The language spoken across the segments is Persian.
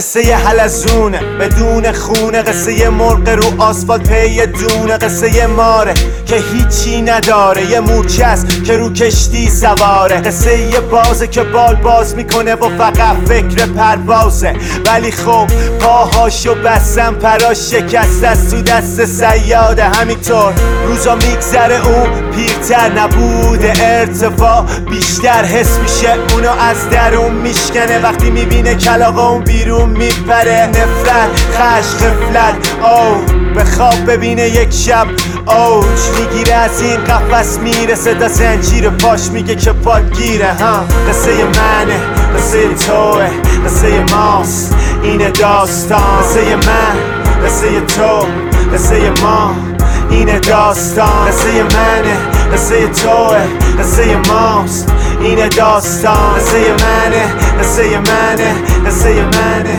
قصه حلزونه بدون خونه، قصه مرغ رو آسفالت پی دونه، قصه ماره که هیچی نداره، یه مورچه است که رو کشتی سواره، قصه یه بازه که بال باز میکنه و فقط فکر پروازه، ولی خب پاهاشو بستم پراش شکست از تو دست صیاده. همینطور روزا میگذره اون پیرتر نبوده، ارتفاع بیشتر حس میشه اونو از درون میشکنه، وقتی میبینه کلاغا اون بیرون میپره، نفرت خشم غفلت به خواب ببینه یک شب اوج میگیره از این قفس میرسه تا زنجیر پاش میگه که پات گیره. قصه منه، قصه توه، قصه ماست اینه داستان، قصه من، قصه تو، قصه ما اینه داستان، قصه منه، قصه توه، قصه ماست اینه داستان، قصه منه، قصه منه، قصه منه.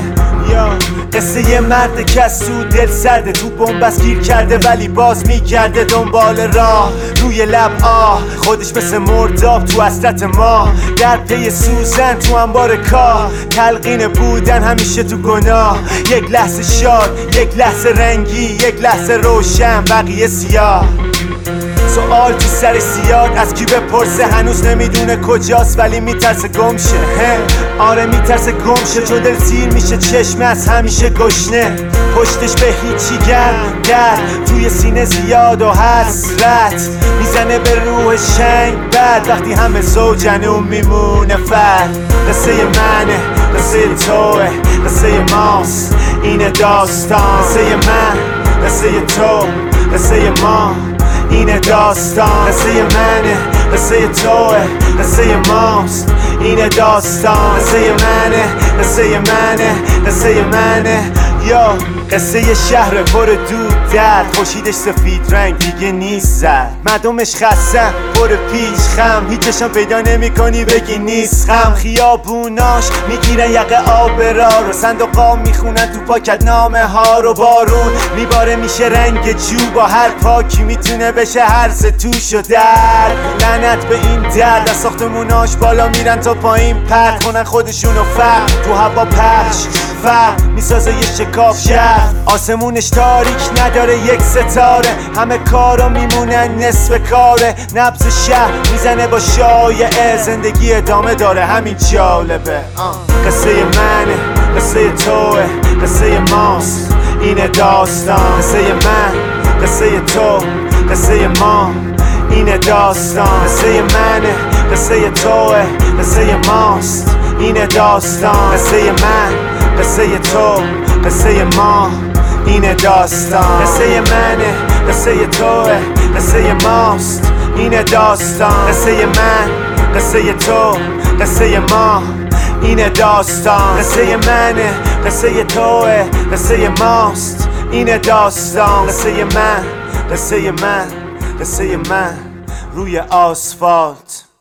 قصه یه مرد که از تو دل سرده، تو بنبست گیر کرده ولی باز میگرده دنبال راه، روی لب خودش مثل مرداب تو حسرت ما، در پی سوزن تو انبار کاه، تلقین بودن همیشه تو گناه، یک لحظه شاد، یک لحظه رنگی، یک لحظه روشن، بقیه سیاه. سوال تو سر زیاد از کی بپرسه، هنوز نمیدونه کجاست ولی میترسه گمشه. آره میترسه گمشه چون دل سیر میشه، چشم از همیشه گشنه، پشتش به هیچی گرم، درد توی سینه زیاد و حسرت میزنه به روح شنگ بد، وقتی همه زوجن اون میمونه فرد. قصه منه، قصه توه، قصه ماست اینه داستان، قصه من، قصه تو، قصه ما اینه داستان، قصه منه، قصه توه، قصه ماست اینه داستان، قصه منه، قصه منه، قصه منه. قصه یه شهر پر دود درد، خورشیدش سفید رنگ دیگه نیست زرد، مردمش خستن پر پیچ خم، هیچشم پیدا نمی کنی بگی نیست خم، خیابوناش میگیرن یقه آب را رو، صندوقا میخونن تو پاکت نامه ها رو، بارون میباره میشه رنگ جو، با هر پاکی میتونه بشه هرز توش و درد. لعنت به این درد، از ساختموناش بالا میرن تا پایین پرت کنن خودشونو فرق، تو هوا پخش فرق میسازه یه شکاف شهر، آسمونش تاریک نداره یک ستاره، همه کارا میمونن نصف کاره، نبض شهر میزنه با شایعه، زندگی ادامه داره همین جالبه. قصه منه، قصه توه، قصه ماست اینه داستان، قصه من، قصه تو، قصه ما اینه داستان، قصه منه، قصه توه، قصه ماست اینه داستان، قصه من، قصه تو، قصه ما اینه داستان، قصه منه، قصه توه، قصه ماست اینه داستان، قصه من، قصه تو، قصه ما اینه داستان، قصه منه، قصه توه، قصه ماست اینه داستان، قصه من، قصه من، قصه من روی آسفالت.